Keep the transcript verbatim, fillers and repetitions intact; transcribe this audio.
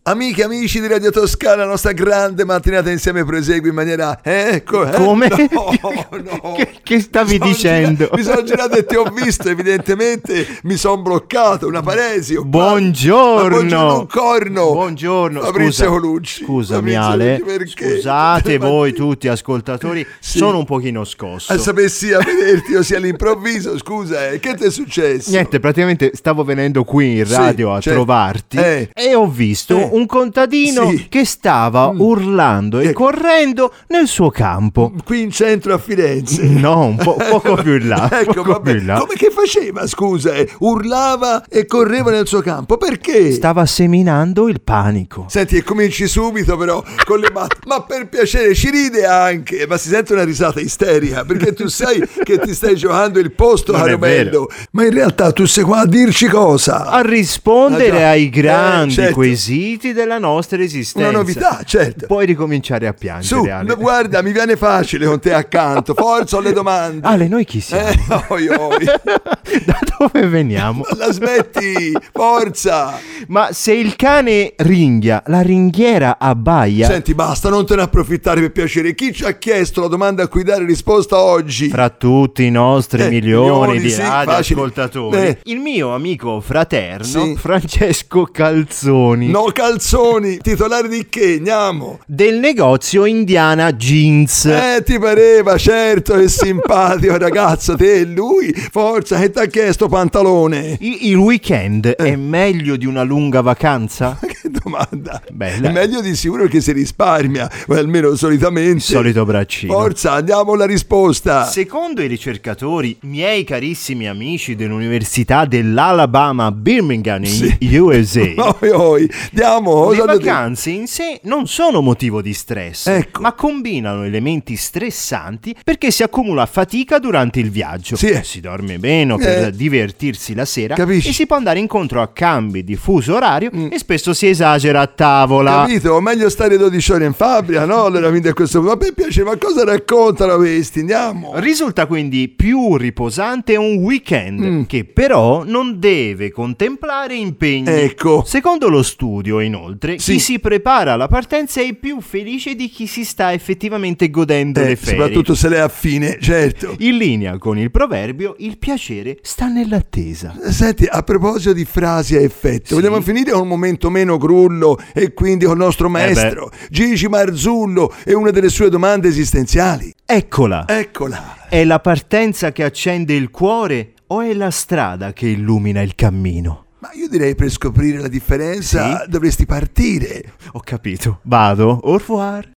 Amiche, amici di Radio Toscana, la nostra grande mattinata insieme prosegue in maniera... Eh, ecco, eh? Come? No, no. Che, che stavi mi dicendo? Gira, mi sono girato e ti ho visto, evidentemente mi sono bloccato, una paresi. Buongiorno. Buongiorno, un corno. Buongiorno. Fabrizio Scusa, Colucci. Scusami Fabrizio Ale, Colucci, perché? scusate voi tutti ascoltatori, Sì. sono un pochino scosso. A sapessi a vederti così all'improvviso, scusa, eh, che ti è successo? Niente, praticamente stavo venendo qui in radio Sì, a certo. trovarti Eh. e ho visto Eh. un contadino Sì. che stava Mm. urlando e Eh. correndo nel suo campo. Qui in centro a Firenze. No, un po' poco più in là. Ecco, poco vabbè. più in là. Come che faceva, scusa? eh? Urlava e correva nel suo campo, perché? Stava seminando il panico. Senti, e cominci subito però con le battute. Ma per piacere, ci ride anche, ma si sente una risata isterica, perché tu sai che ti stai giocando il posto, Non caro è vero. bello. Ma in realtà tu sei qua a dirci cosa? A rispondere Ah, già. ai grandi Eh, certo. quesiti della nostra esistenza. Una novità, certo. Puoi ricominciare a piangere, Su, Ale. no, guarda, mi viene facile con te accanto. Forza, ho le domande. Ale, noi chi siamo? Eh, oi, oi. Da dove veniamo? Ma la smetti, forza. Ma se il cane ringhia, la ringhiera abbaia. Senti, basta, non te ne approfittare per piacere. Chi ci ha chiesto la domanda a cui dare risposta oggi? Fra tutti i nostri Eh, milioni, milioni, di sì, radioascoltatori, facile. Eh. il mio amico fraterno Sì. Francesco Calzoni, No, calzoni, titolare di che? Andiamo. del negozio Indiana Jeans. Eh, ti pareva, certo, è simpatico ragazzo, te e lui. Forza, che ti ha chiesto pantalone? I- il weekend è meglio di una lunga vacanza? Che domanda. Bella. È meglio di sicuro che si risparmia, o almeno solitamente. Il solito braccino. Forza, andiamo alla risposta. Secondo i ricercatori, miei carissimi amici dell'Università dell'Alabama a Birmingham, Sì. in U S A, Oi, oi. Andiamo. le cosa dite? vacanze in sé non sono motivo di stress, Ecco. ma combinano elementi stressanti perché si accumula fatica durante il viaggio. Sì. Si dorme meno per Eh. divertirsi la sera Capisci? e si può andare incontro a cambi di fuso orario e spesso si esagera a tavola. Capito? Meglio stare dodici ore in fabbrica, no? Allora, quindi a questo punto. Ma per piacere, ma cosa raccontano questi? Andiamo. Risulta quindi più riposante un weekend Mm. che però non deve contemplare impegni. Ecco. Secondo lo studio, inoltre, Sì. chi si prepara alla partenza è più felice di chi si sta effettivamente godendo Eh, le ferie. soprattutto se lei è affine, certo. In linea con il proverbio, il piacere sta nell'attesa. Senti, a proposito di frasi a effetto, Sì. vogliamo finire con un momento meno grullo e quindi con il nostro maestro, Gigi Marzullo, e una delle sue domande esistenziali. Eccola! Eccola. È la partenza che accende il cuore o è la strada che illumina il cammino? Ma io direi, per scoprire la differenza Sì? dovresti partire. Ho capito. Vado. Au revoir.